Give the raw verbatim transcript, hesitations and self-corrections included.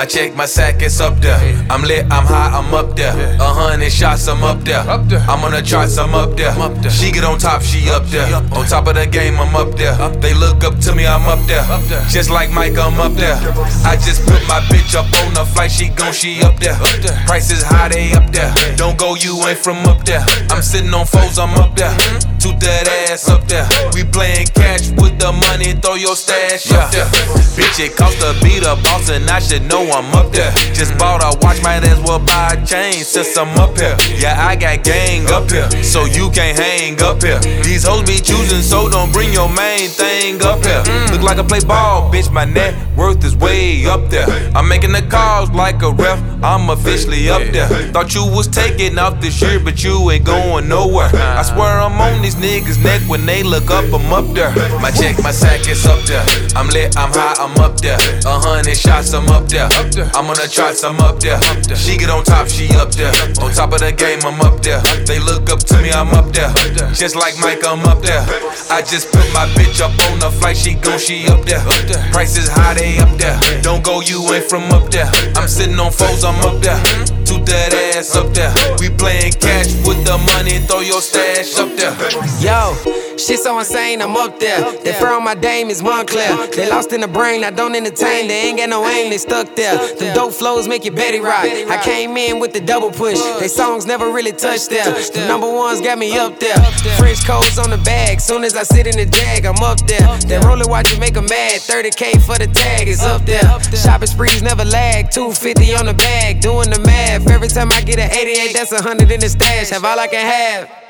My check, my sack, it's up there. I'm lit, I'm high, I'm up there. A hundred shots, I'm up there. I'm on the charts, I'm up there. She get on top, she up there. On top of the game, I'm up there. They look up to me, I'm up there. Just like Mike, I'm up there. I just put my bitch up on the flight, she gon' she up there. Prices high, they up there. Don't go, you ain't from up there. I'm sitting on foes, I'm up there. Toot that ass up there. We playin' cash with the money, throw your stash up there. Bitch, it cost to be the boss, and I should know I'm up there. Just bought a watch, might as well buy a chain since I'm up here. Yeah, I got gang up here, so you can't hang up here. These hoes be choosing, so don't bring your main thing up here. Look like I play ball, bitch, my net worth is way up there. I'm making the calls like a ref, I'm officially up there. Thought you was taking off this year, but you ain't going nowhere. I swear I'm on these niggas' neck when they look up, I'm up there. My check, my sack, it's up there. I'm lit, I'm high, I'm up there. A hundred shots, I'm up there. I'm on the charts, I'm up there. She get on top, she up there. On top of the game, I'm up there. They look up to me, I'm up there. Just like Mike, I'm up there. I just put my bitch up on the flight, she gon' she up there. Prices high, they up there. Don't go, you ain't from up there. I'm sitting on foes, I'm up there. Toot that ass up there. We playin' cash with the money, throw your stash up there. Yo, shit so insane, I'm up there. They fur on my dame is Montclair. They lost in the brain, I don't entertain. They ain't got no aim, they stuck there. Them dope flows make you Betty rock. I came in with the double push. They songs never really touched there. The number ones got me up there. French codes on the bag. Soon as I sit in the jag, I'm up there. That roller watch you make 'em mad. thirty K for the tag is up there. Shopping sprees never lag. two fifty on the bag. Doing the math. Every time I get an eighty-eight, that's a hundred in the stash. Have all I can have.